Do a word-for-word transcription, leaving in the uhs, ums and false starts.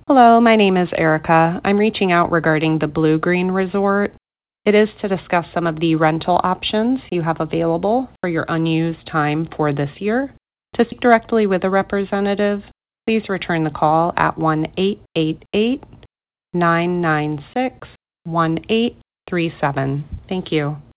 Hello, my name is Erica. I'm reaching out regarding the Blue Green Resort. It is to discuss some of the rental options you have available for your unused time for this year. To speak directly with a representative, please return the call at one eight eight eight, nine nine six, one eight three seven. Thank you.